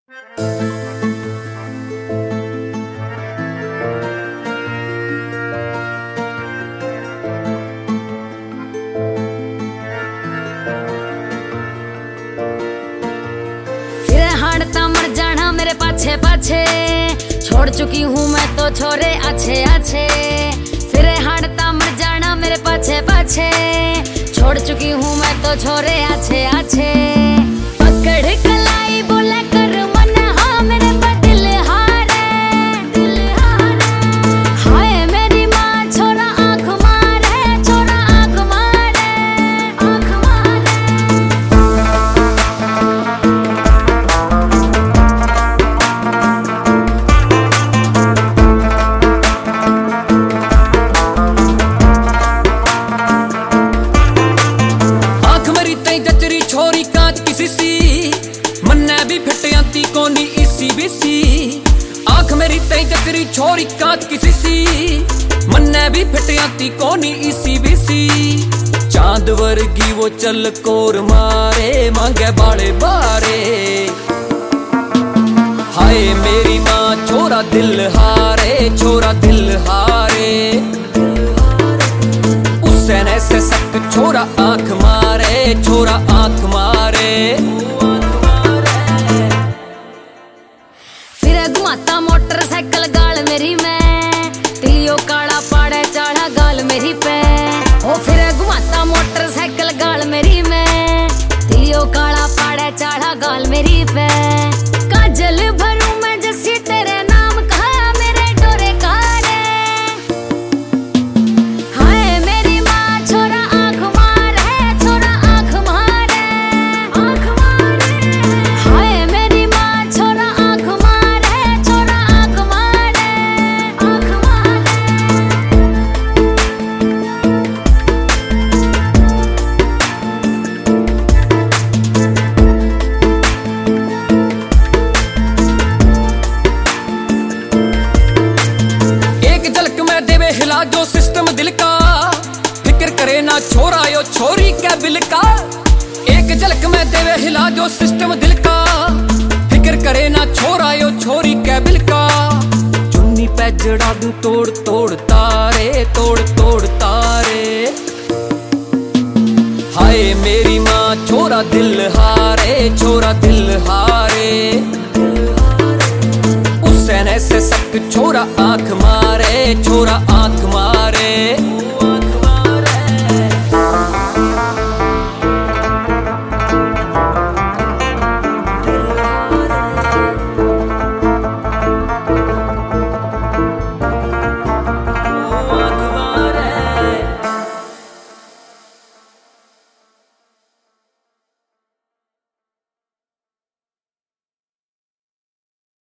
मर जाना मेरे पाछे पाछे, छोड़ चुकी हूँ मैं तो छोरे अच्छे अच्छे। फिर हाड़ता मर जाना मेरे पाछे पाछे, छोड़ चुकी हूँ मैं तो छोरे अच्छे अच्छे। पकड़ कलाई बोले कर मन हाँ मेरे दिल हारे, हाय मेरी माँ छोरा आँख मारे, छोरा आँख मारे, आँख मारे। छोरी कांच की सीसी मन्ने भी फिट आती कोनी इसी बीसी। आंख मेरी तई जचरी छोरी कांच की सीसी मन्ने भी फिट आती कोनी इसी बीसी। चांद वर्गी वो चल कोर मारे, मांगे बाड़े बारे। हाय मेरी माँ छोरा दिल हारे, छोरा दिल हारे। उसने से सक छोरा आंख मारे, छोरा आंख मारे। फिर घुमाता मोटरसाइकिल गाल मेरी में, तिलियो काला पाड़े चाड़ा गाल मेरी पे। ओ फिर घुमाता मोटरसाइकिल गाल मेरी में, तिलियो काला पाड़े चाड़ा गाल मेरी पे। काजल भरूं मैं जैसी तेरे नाम कहा मेरे डोरे कारे। हाय मेरी माँ छोरा आंख मारे, छोरा आंख मारे, आंख मारे। हाय मेरी माँ छोरा आंख मारे, छोरा आंख मारे, आंख मारे। एक झलक में देवे हिला जो सिस्टम दिल का, फिक्र करे ना छोरा यो छोरी क्या बिल का। एक झलक में देवे हिला जो सिस्टम दिल का, फिक्र करे ना छोरा यो छोरी क्या बिल का। चुन्नी पे जड़ा दूं तोड़ तोड़ तारे, तोड़ तोड़ तारे। हाय मेरी माँ छोरा दिल हारे, छोरा दिल हारे। उसने से सक छोरा आंख मारे, छोरा आंख मारे।